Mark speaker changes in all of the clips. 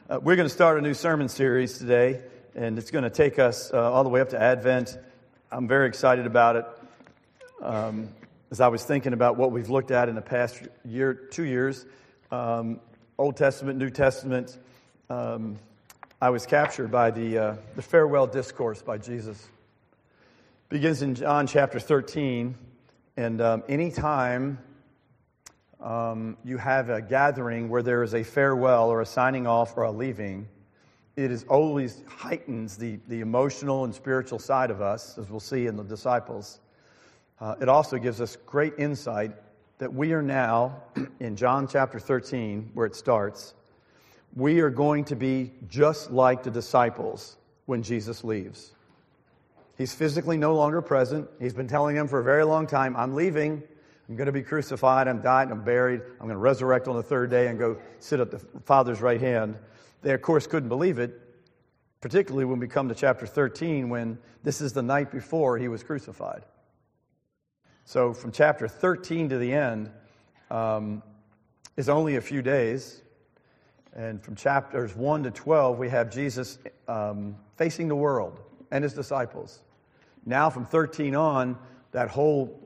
Speaker 1: We're going to start a new sermon series today, and it's going to take us all the way up to Advent. I'm very excited about it. As I was thinking about what we've looked at in the past year, 2 years, Old Testament, New Testament, I was captured by the farewell discourse by Jesus. It begins in John chapter 13, and anytime you have a gathering where there is a farewell or a signing off or a leaving, it is always heightens the emotional and spiritual side of us, as we'll see in the disciples. It also gives us great insight that we are now, in John chapter 13, where it starts, we are going to be just like the disciples when Jesus leaves. He's physically no longer present. He's been telling them for a very long time, I'm leaving. I'm going to be crucified, I'm died, I'm buried, I'm going to resurrect on the third day and go sit at the Father's right hand. They, of course, couldn't believe it, particularly when we come to chapter 13, when this is the night before he was crucified. So from chapter 13 to the end is only a few days. And from chapters 1 to 12, we have Jesus facing the world and his disciples. Now from 13 on, that whole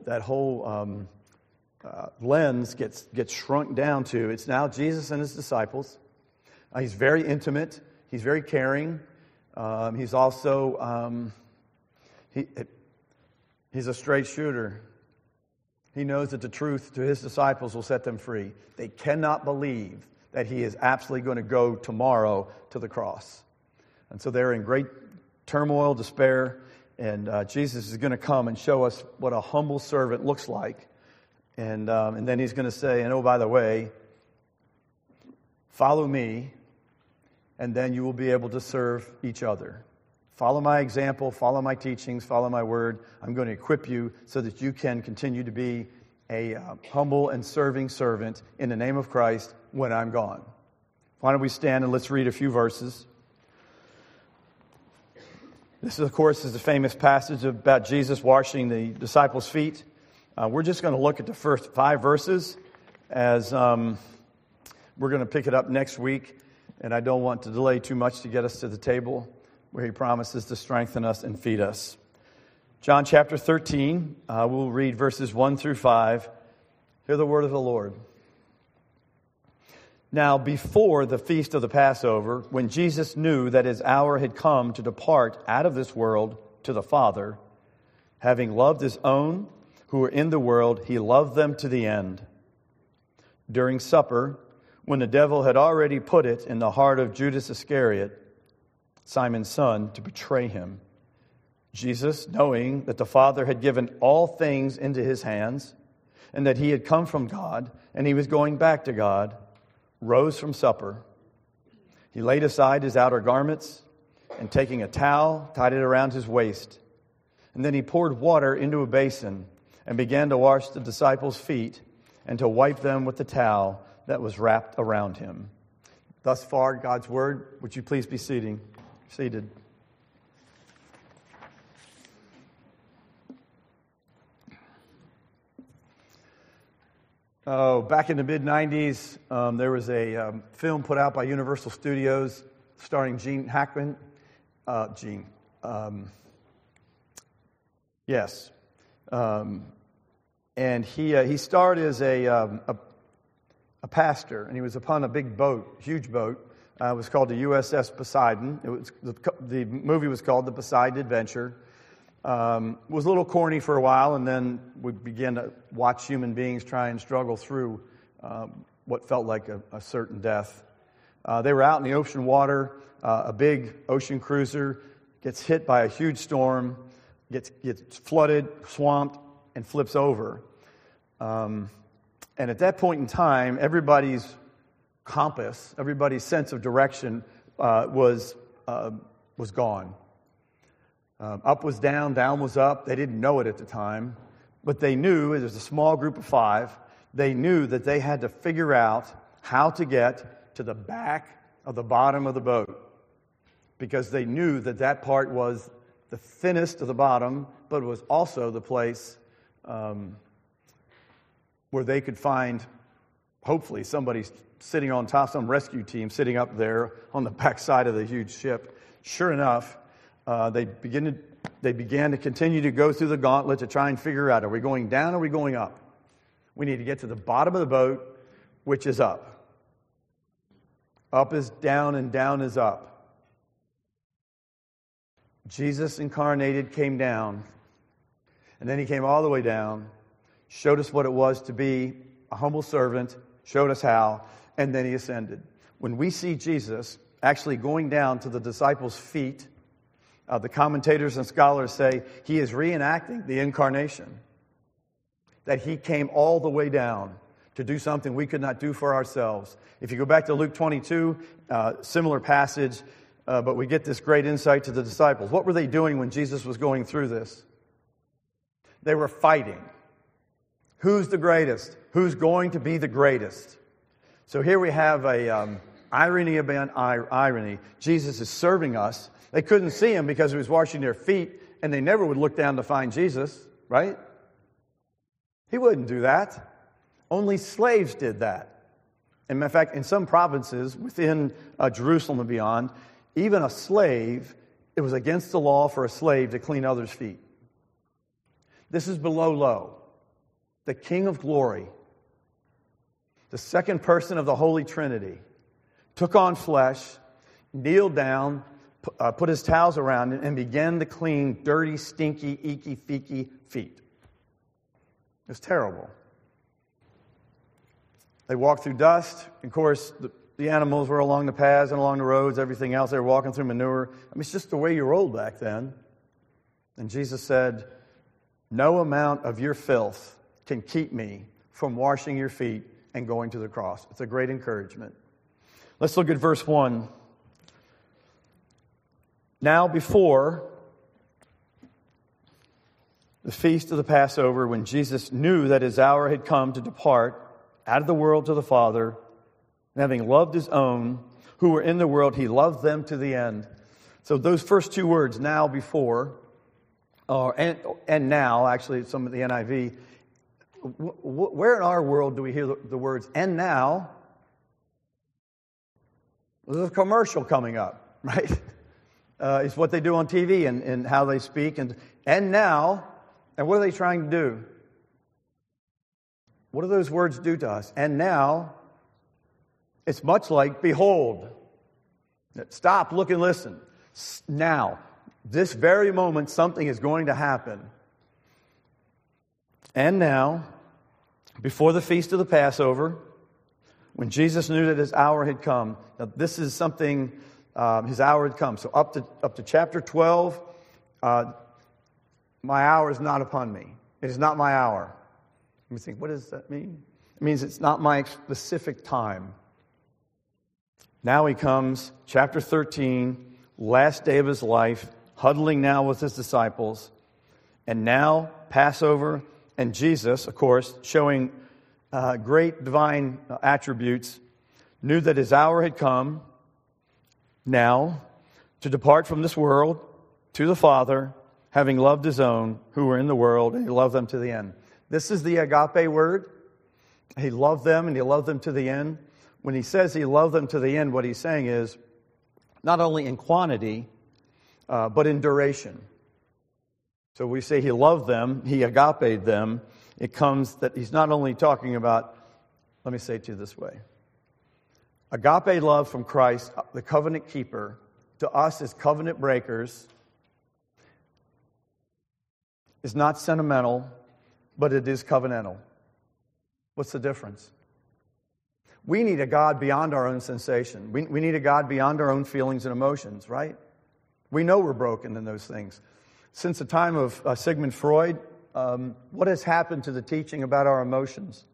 Speaker 1: lens gets shrunk down to it's now Jesus and his disciples. He's very intimate. He's very caring. He's also he's a straight shooter. He knows that the truth to his disciples will set them free. They cannot believe that he is absolutely going to go tomorrow to the cross. And so they're in great turmoil, despair, and Jesus is going to come and show us what a humble servant looks like. And then he's going to say, and oh, by the way, follow me, and then you will be able to serve each other. Follow my example, follow my teachings, follow my word. I'm going to equip you so that you can continue to be a humble and serving servant in the name of Christ when I'm gone. Why don't we stand and let's read a few verses. This, of course, is the famous passage about Jesus washing the disciples' feet. We're just going to look at the first 5 verses as we're going to pick it up next week. And I don't want to delay too much to get us to the table where he promises to strengthen us and feed us. John chapter 13, we'll read verses 1 through 5. Hear the word of the Lord. Now, before the feast of the Passover, when Jesus knew that his hour had come to depart out of this world to the Father, having loved his own who were in the world, he loved them to the end. During supper, when the devil had already put it in the heart of Judas Iscariot, Simon's son, to betray him, Jesus, knowing that the Father had given all things into his hands, and that he had come from God, and he was going back to God, rose from supper. He laid aside his outer garments, and taking a towel, tied it around his waist. And then he poured water into a basin, and began to wash the disciples' feet, and to wipe them with the towel that was wrapped around him. Thus far, God's word. Would you please be seated? Oh, back in the mid-90s, there was a film put out by Universal Studios starring Gene Hackman. Yes. And he starred as a pastor, and he was upon a big boat, huge boat. It was called the USS Poseidon. The movie was called The Poseidon Adventure. It was a little corny for a while, and then we began to watch human beings try and struggle through what felt like a certain death. They were out in the ocean water. A big ocean cruiser gets hit by a huge storm, gets flooded, swamped, and flips over. And at that point in time, everybody's compass, everybody's sense of direction was gone. Up was down was up. They didn't know it at the time, but they knew, it was a small group of 5, they knew that they had to figure out how to get to the back of the bottom of the boat, because they knew that part was the thinnest of the bottom, but it was also the place where they could find, hopefully, somebody sitting on top, some rescue team sitting up there on the backside of the huge ship. Sure enough, they began to continue to go through the gauntlet to try and figure out, are we going down or are we going up? We need to get to the bottom of the boat, which is up. Up is down and down is up. Jesus incarnated came down, and then he came all the way down, showed us what it was to be a humble servant, showed us how, and then he ascended. When we see Jesus actually going down to the disciples' feet, the commentators and scholars say he is reenacting the incarnation, that he came all the way down to do something we could not do for ourselves. If you go back to Luke 22, similar passage, but we get this great insight to the disciples. What were they doing when Jesus was going through this? They were fighting. Who's the greatest? Who's going to be the greatest? So here we have a irony about irony. Jesus is serving us. They couldn't see him because he was washing their feet, and they never would look down to find Jesus, right? He wouldn't do that. Only slaves did that. And in fact, in some provinces within Jerusalem and beyond, even a slave, it was against the law for a slave to clean others' feet. This is below low. The King of Glory, the second person of the Holy Trinity, took on flesh, kneeled down, put his towels around it, and began to clean dirty, stinky, icky, feeky feet. It was terrible. They walked through dust. Of course, the animals were along the paths and along the roads, everything else. They were walking through manure. I mean, it's just the way you rolled back then. And Jesus said, no amount of your filth can keep me from washing your feet and going to the cross. It's a great encouragement. Let's look at verse 1. Now before the feast of the Passover, when Jesus knew that his hour had come to depart out of the world to the Father, and having loved his own who were in the world, he loved them to the end. So those first two words, now before, and now, actually some of the NIV, where in our world do we hear the words, and now? There's a commercial coming up, right? It's what they do on TV and how they speak. And now, and what are they trying to do? What do those words do to us? And now, it's much like, behold. Stop, look, and listen. Now, this very moment, something is going to happen. And now, before the feast of the Passover, when Jesus knew that his hour had come, now this is something, his hour had come. So up to chapter 12, my hour is not upon me. It is not my hour. You think, what does that mean? It means it's not my specific time. Now he comes, chapter 13, last day of his life, huddling now with his disciples. And now, Passover and Jesus, of course, showing great divine attributes, knew that his hour had come now to depart from this world to the Father, having loved his own who were in the world, and he loved them to the end. This is the agape word. He loved them, and he loved them to the end. When he says he loved them to the end, what he's saying is not only in quantity, but in duration. So we say he loved them, he agape'd them. It comes that he's not only talking about, let me say it to you this way. Agape love from Christ, the covenant keeper, to us as covenant breakers, is not sentimental, but it is covenantal. What's the difference? We need a God beyond our own sensation. We need a God beyond our own feelings and emotions, right? We know we're broken in those things. Since the time of Sigmund Freud, what has happened to the teaching about our emotions?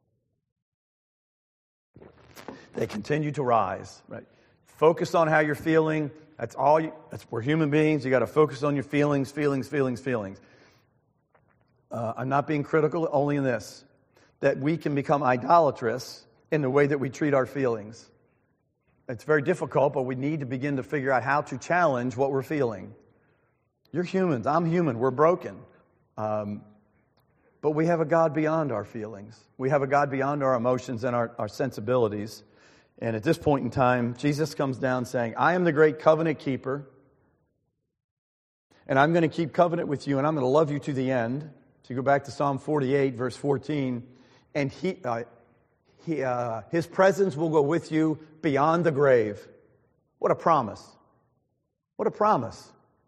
Speaker 1: They continue to rise, right? Focus on how you're feeling. That's all. We're human beings. You got to focus on your feelings. I'm not being critical, only in this, that we can become idolatrous in the way that we treat our feelings. It's very difficult, but we need to begin to figure out how to challenge what we're feeling. You're humans. I'm human. We're broken. But we have a God beyond our feelings. We have a God beyond our emotions and our sensibilities. And at this point in time, Jesus comes down saying, I am the great covenant keeper, and I'm going to keep covenant with you, and I'm going to love you to the end. So you go back to Psalm 48, verse 14, and His presence will go with you beyond the grave. What a promise. What a promise.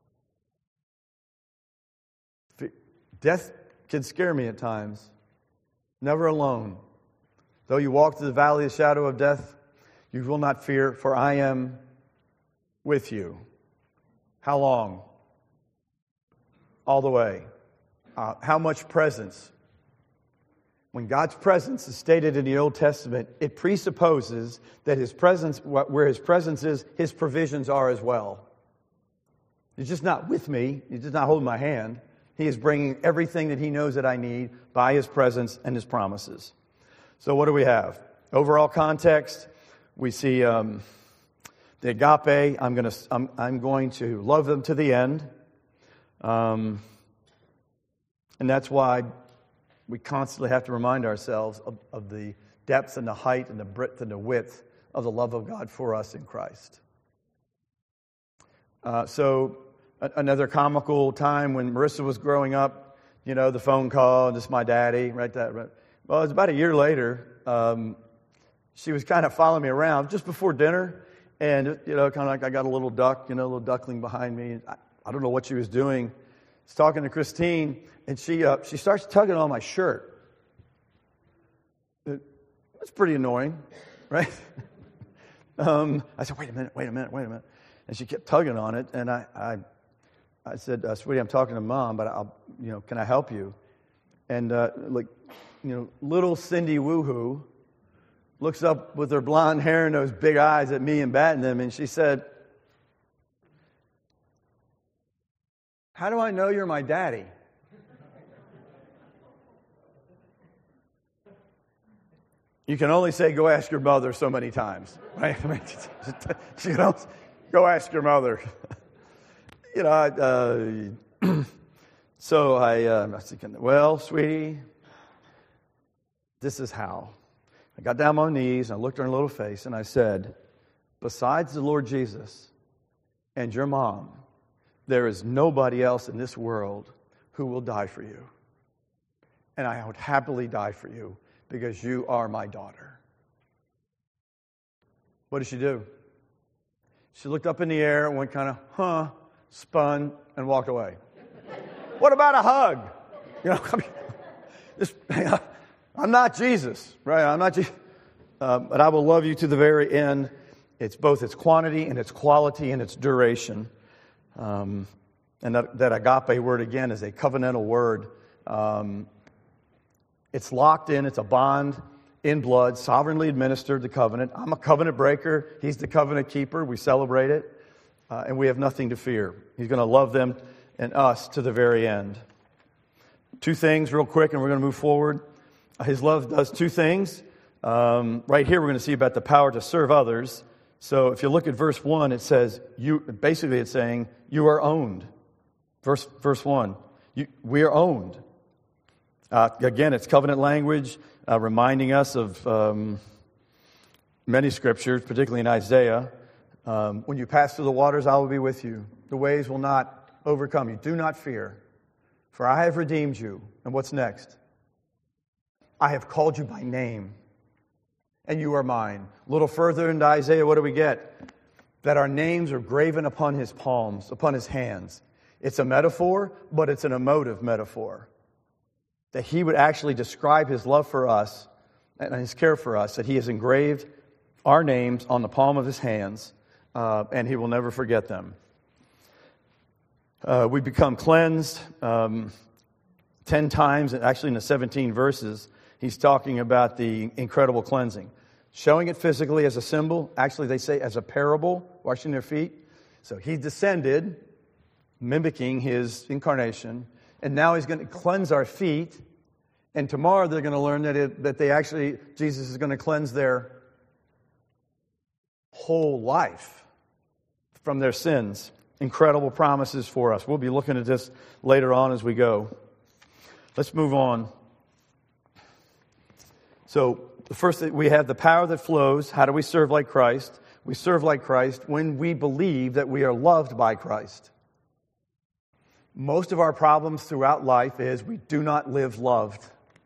Speaker 1: Death can scare me at times. Never alone. Though you walk through the valley of the shadow of death, you will not fear, for I am with you. How long? All the way. How much presence? When God's presence is stated in the Old Testament, it presupposes that His presence, where His presence is, His provisions are as well. He's just not with me. He's just not holding my hand. He is bringing everything that He knows that I need by His presence and His promises. So what do we have? Overall context, we see the agape. I'm going to love them to the end. And that's why we constantly have to remind ourselves of the depth and the height and the breadth and the width of the love of God for us in Christ. So another comical time when Marissa was growing up, the phone call, this is my daddy, right? Well, it was about a year later. She was kind of following me around just before dinner, and kind of like I got a little duck, a little duckling behind me. I don't know what she was doing. I was talking to Christine, and she starts tugging on my shirt. That's pretty annoying, right? I said, wait a minute. And she kept tugging on it, and I said, sweetie, I'm talking to Mom, but can I help you? And little Cindy Woohoo looks up with her blonde hair and those big eyes at me and batting them, and she said, how do I know you're my daddy? You can only say, go ask your mother so many times, right? Go ask your mother. So I was thinking, well, sweetie, this is how. I got down on my knees, and I looked her in her little face, and I said, besides the Lord Jesus and your mom, there is nobody else in this world who will die for you. And I would happily die for you because you are my daughter. What did she do? She looked up in the air and went kind of, spun, and walked away. What about a hug? I'm not Jesus, right? I'm not Jesus. But I will love you to the very end. It's both its quantity and its quality and its duration. And that agape word, again, is a covenantal word. It's locked in. It's a bond in blood, sovereignly administered, the covenant. I'm a covenant breaker. He's the covenant keeper. We celebrate it. And we have nothing to fear. He's going to love them and us to the very end. Two things real quick, and we're going to move forward. His love does two things. Right here, we're going to see about the power to serve others. So if you look at verse 1, it says, basically it's saying, you are owned. Verse 1, we are owned. Again, it's covenant language, reminding us of many scriptures, particularly in Isaiah. When you pass through the waters, I will be with you. The waves will not overcome you. Do not fear, for I have redeemed you. And what's next? I have called you by name, and you are mine. A little further into Isaiah, what do we get? That our names are graven upon His palms, upon His hands. It's a metaphor, but it's an emotive metaphor. That He would actually describe His love for us and His care for us, that He has engraved our names on the palm of His hands, and He will never forget them. We become cleansed 10 times, actually in the 17 verses. He's talking about the incredible cleansing. Showing it physically as a symbol. Actually, they say as a parable, washing their feet. So He descended, mimicking His incarnation. And now He's going to cleanse our feet. And tomorrow they're going to learn that Jesus is going to cleanse their whole life from their sins. Incredible promises for us. We'll be looking at this later on as we go. Let's move on. So The first, we have the power that flows. How do we serve like Christ? We serve like Christ when we believe that we are loved by Christ. Most of our problems throughout life is we do not live loved.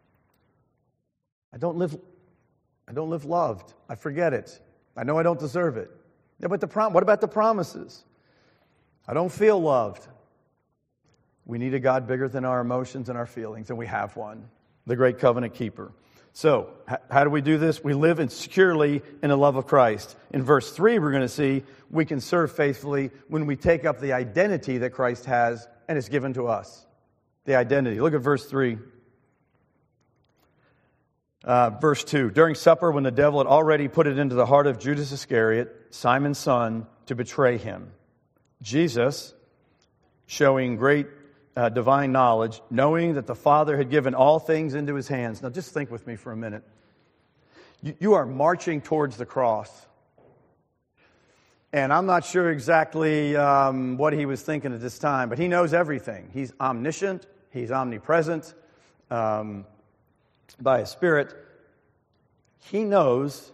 Speaker 1: I don't live loved. I forget it. I know I don't deserve it. Yeah, but what about the promises? I don't feel loved. We need a God bigger than our emotions and our feelings, and we have one, the great covenant keeper. So, how do we do this? We live securely in the love of Christ. In verse 3, we're going to see we can serve faithfully when we take up the identity that Christ has and is given to us. The identity. Look at verse 3. Verse 2. During supper, when the devil had already put it into the heart of Judas Iscariot, Simon's son, to betray him, Jesus, showing great divine knowledge, knowing that the Father had given all things into his hands. Now just think with me for a minute. You are marching towards the cross. And I'm not sure exactly what he was thinking at this time, but he knows everything. He's omniscient. He's omnipresent by his Spirit. He knows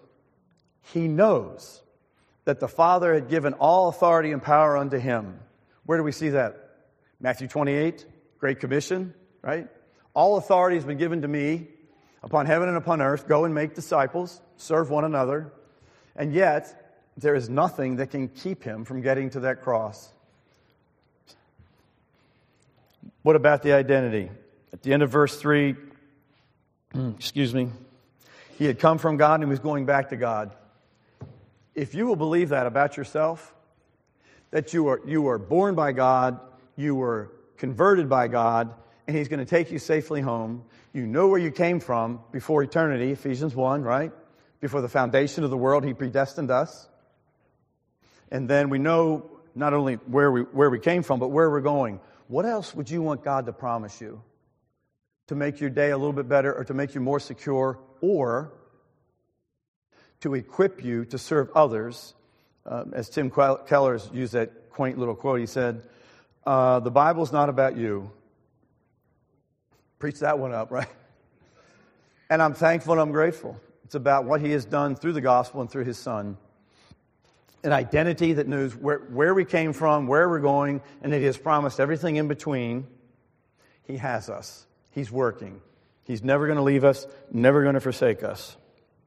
Speaker 1: that the Father had given all authority and power unto him. Where do we see that? Matthew 28, Great Commission, right? All authority has been given to me upon heaven and upon earth. Go and make disciples, serve one another. And yet, there is nothing that can keep him from getting to that cross. What about the identity? At the end of verse 3, he had come from God and he was going back to God. If you will believe that about yourself, that you are born by God, you were converted by God, and he's going to take you safely home. You know where you came from before eternity, Ephesians 1, right? Before the foundation of the world, he predestined us. And then we know not only where we came from, but where we're going. What else would you want God to promise you? To make your day a little bit better, or to make you more secure, or to equip you to serve others? As Tim Keller's used that quaint little quote, he said, the Bible's not about you. Preach that one up, right? And I'm thankful and I'm grateful. It's about what he has done through the gospel and through his son. An identity that knows where we came from, where we're going, and that he has promised everything in between. He has us. He's working. He's never going to leave us, never going to forsake us.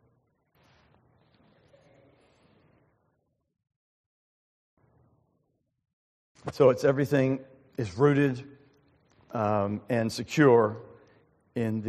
Speaker 1: So everything is rooted and secure in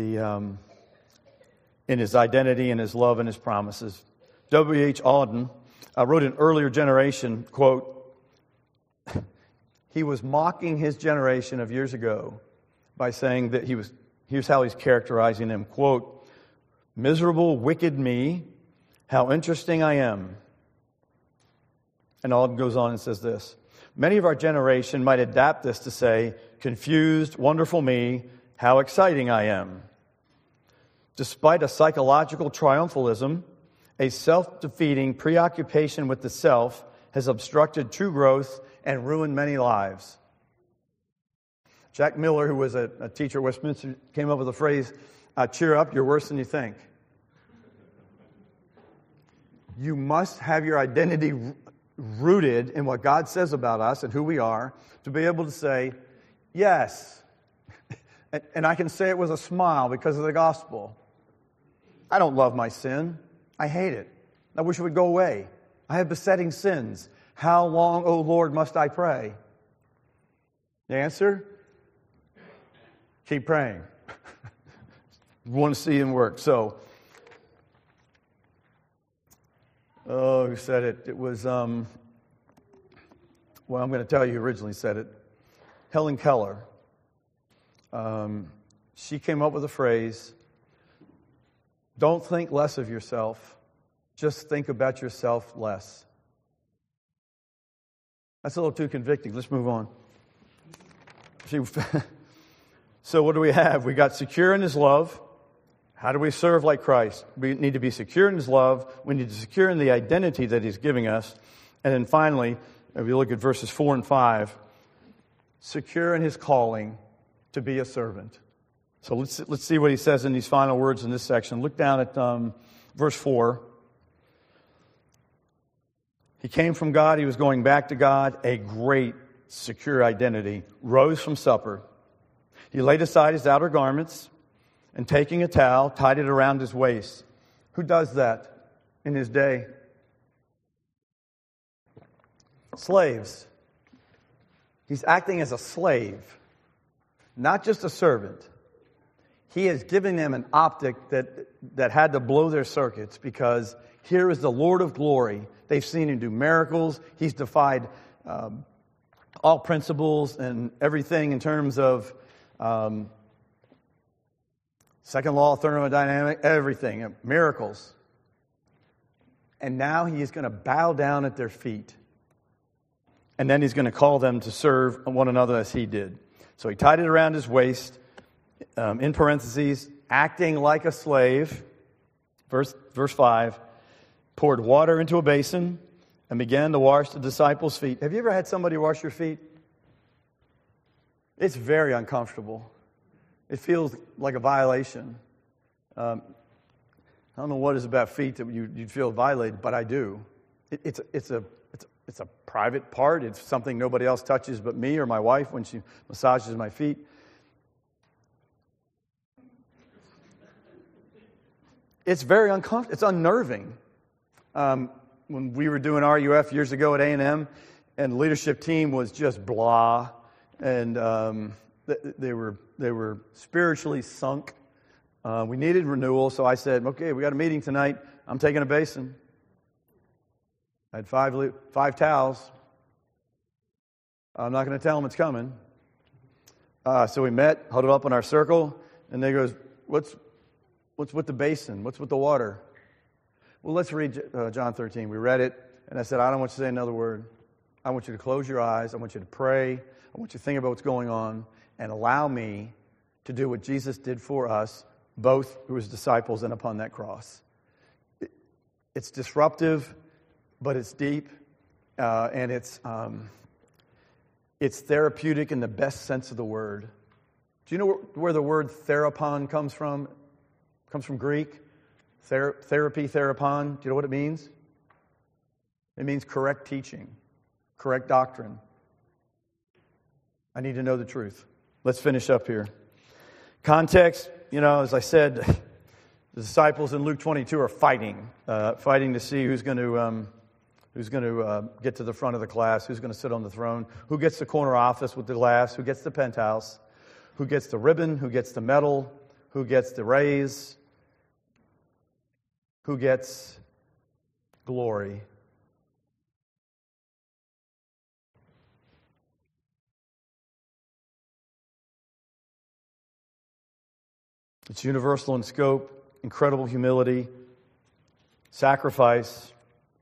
Speaker 1: his identity and his love and his promises. W.H. Auden wrote an earlier generation, quote, he was mocking his generation of years ago by saying that here's how he's characterizing them, quote, miserable, wicked me, how interesting I am. And Auden goes on and says this, many of our generation might adapt this to say, confused, wonderful me, how exciting I am. Despite a psychological triumphalism, a self-defeating preoccupation with the self has obstructed true growth and ruined many lives. Jack Miller, who was a teacher at Westminster, came up with the phrase, cheer up, you're worse than you think. You must have your identity rooted in what God says about us and who we are to be able to say, yes. And I can say it with a smile because of the gospel. I don't love my sin. I hate it. I wish it would go away. I have besetting sins. How long, O Lord, must I pray? The answer? Keep praying. You want to see him work. So, who said it? It was, well, I'm going to tell you who originally said it. Helen Keller. She came up with a phrase, don't think less of yourself, just think about yourself less. That's a little too convicting. Let's move on. So what do we have? We got secure in his love. How do we serve like Christ? We need to be secure in his love. We need to secure in the identity that he's giving us. And then finally, if you look at verses 4 and 5, secure in his calling to be a servant. So let's see what he says in these final words in this section. Look down at verse 4. He came from God. He was going back to God. A great, secure identity. Rose from supper. He laid aside his outer garments and taking a towel, tied it around his waist. Who does that in his day? Slaves. He's acting as a slave, not just a servant. He is giving them an optic that had to blow their circuits, because here is the Lord of glory. They've seen him do miracles. He's defied all principles and everything in terms of second law of thermodynamics, everything, miracles. And now he is going to bow down at their feet. And then he's going to call them to serve one another as he did. So he tied it around his waist, in parentheses, acting like a slave. Verse 5, poured water into a basin and began to wash the disciples' feet. Have you ever had somebody wash your feet? It's very uncomfortable. It feels like a violation. I don't know what it is about feet that you'd feel violated, but I do. It's a private part. It's something nobody else touches but me or my wife when she massages my feet. It's very uncomfortable. It's unnerving. When we were doing RUF years ago at A&M, and the leadership team was just blah, and they were spiritually sunk. We needed renewal, so I said, "Okay, we got a meeting tonight. I'm taking a basin." I had five towels. I'm not going to tell them it's coming. So we met, huddled up in our circle, and they goes, What's with the basin? What's with the water? Well, let's read John 13. We read it, and I said, I don't want you to say another word. I want you to close your eyes. I want you to pray. I want you to think about what's going on, and allow me to do what Jesus did for us, both who was disciples and upon that cross. It's disruptive, but it's deep, and it's therapeutic in the best sense of the word. Do you know where the word therapon comes from? It comes from Greek. Therapy, therapon. Do you know what it means? It means correct teaching, correct doctrine. I need to know the truth. Let's finish up here. Context, as I said, the disciples in Luke 22 are fighting to see who's going to get to the front of the class, who's going to sit on the throne, who gets the corner office with the glass, who gets the penthouse, who gets the ribbon, who gets the medal, who gets the raise, who gets glory. It's universal in scope, incredible humility, sacrifice,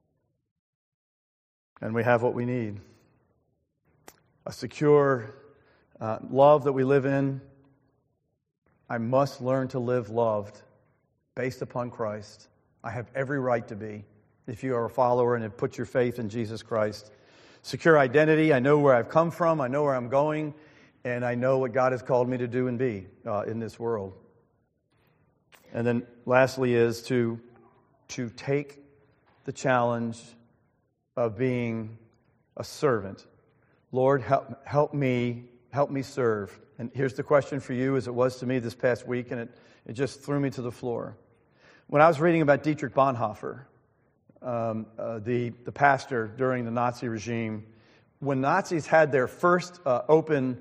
Speaker 1: and we have what we need. A secure love that we live in. I must learn to live loved based upon Christ. I have every right to be, if you are a follower and have put your faith in Jesus Christ. Secure identity. I know where I've come from. I know where I'm going. And I know what God has called me to do and be in this world. And then lastly is to take the challenge of being a servant. Lord, help me serve. And here's the question for you, as it was to me this past week, and it just threw me to the floor. When I was reading about Dietrich Bonhoeffer, the pastor during the Nazi regime, when Nazis had their first open,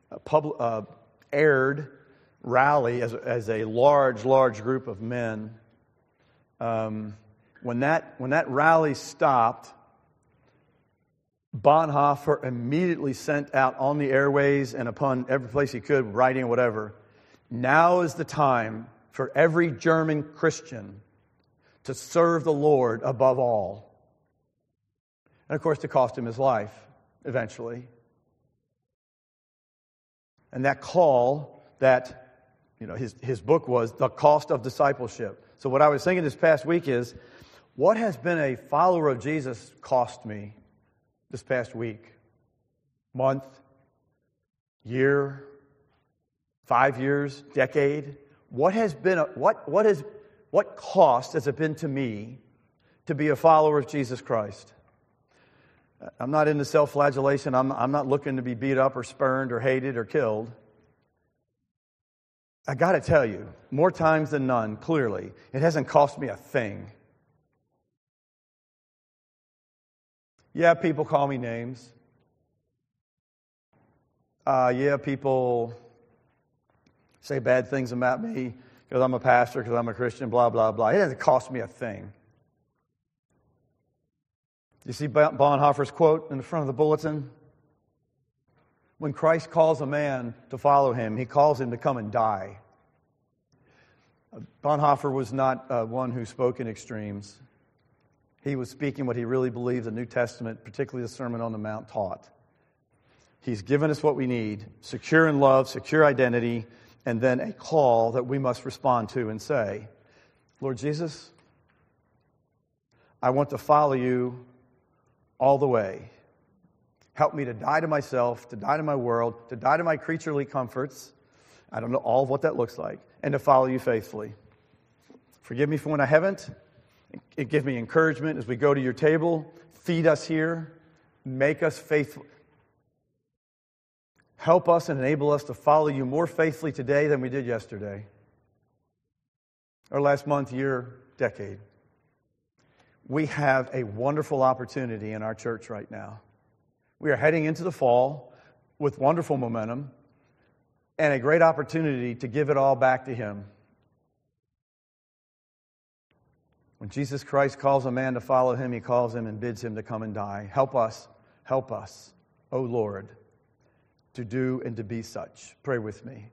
Speaker 1: aired rally as a large group of men, when that rally stopped, Bonhoeffer immediately sent out on the airways and upon every place he could, writing or whatever, now is the time for every German Christian to serve the Lord above all. And of course, it cost him his life eventually. And that call, his book was The Cost of Discipleship. So what I was thinking this past week is, what has been a follower of Jesus cost me this past week, month, year, 5 years, decade? What has What cost has it been to me to be a follower of Jesus Christ? I'm not into self-flagellation. I'm not looking to be beat up or spurned or hated or killed. I got to tell you, more times than none, clearly, it hasn't cost me a thing. Yeah, people call me names. Yeah, people say bad things about me because I'm a pastor, because I'm a Christian, blah, blah, blah. It hasn't cost me a thing. You see Bonhoeffer's quote in the front of the bulletin? When Christ calls a man to follow him, he calls him to come and die. Bonhoeffer was not one who spoke in extremes. He was speaking what he really believed the New Testament, particularly the Sermon on the Mount, taught. He's given us what we need, secure in love, secure identity, and then a call that we must respond to and say, Lord Jesus, I want to follow you all the way. Help me to die to myself, to die to my world, to die to my creaturely comforts. I don't know all of what that looks like, and to follow you faithfully. Forgive me for when I haven't. It gives me encouragement as we go to your table. Feed us here. Make us faithful. Help us and enable us to follow you more faithfully today than we did yesterday, or last month, year, decade. We have a wonderful opportunity in our church right now. We are heading into the fall with wonderful momentum and a great opportunity to give it all back to Him. When Jesus Christ calls a man to follow Him, He calls him and bids him to come and die. Help us, O Lord, to do and to be such. Pray with me.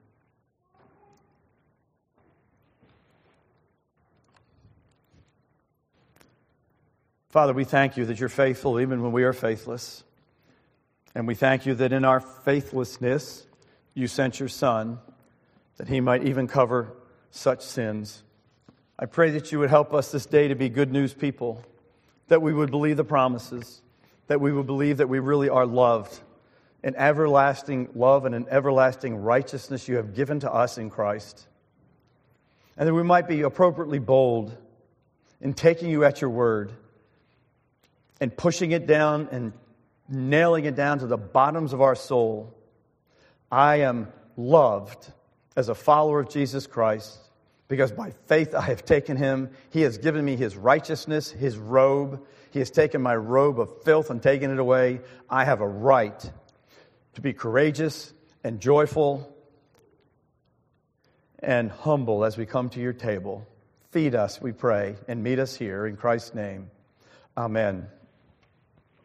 Speaker 1: Father, we thank you that you're faithful even when we are faithless. And we thank you that in our faithlessness, you sent your Son, that He might even cover such sins. I pray that you would help us this day to be good news people, that we would believe the promises, that we would believe that we really are loved, an everlasting love and an everlasting righteousness you have given to us in Christ. And that we might be appropriately bold in taking you at your word and pushing it down and nailing it down to the bottoms of our soul. I am loved as a follower of Jesus Christ because by faith I have taken Him. He has given me His righteousness, His robe. He has taken my robe of filth and taken it away. I have a right to be courageous and joyful and humble as we come to your table. Feed us, we pray, and meet us here in Christ's name. Amen.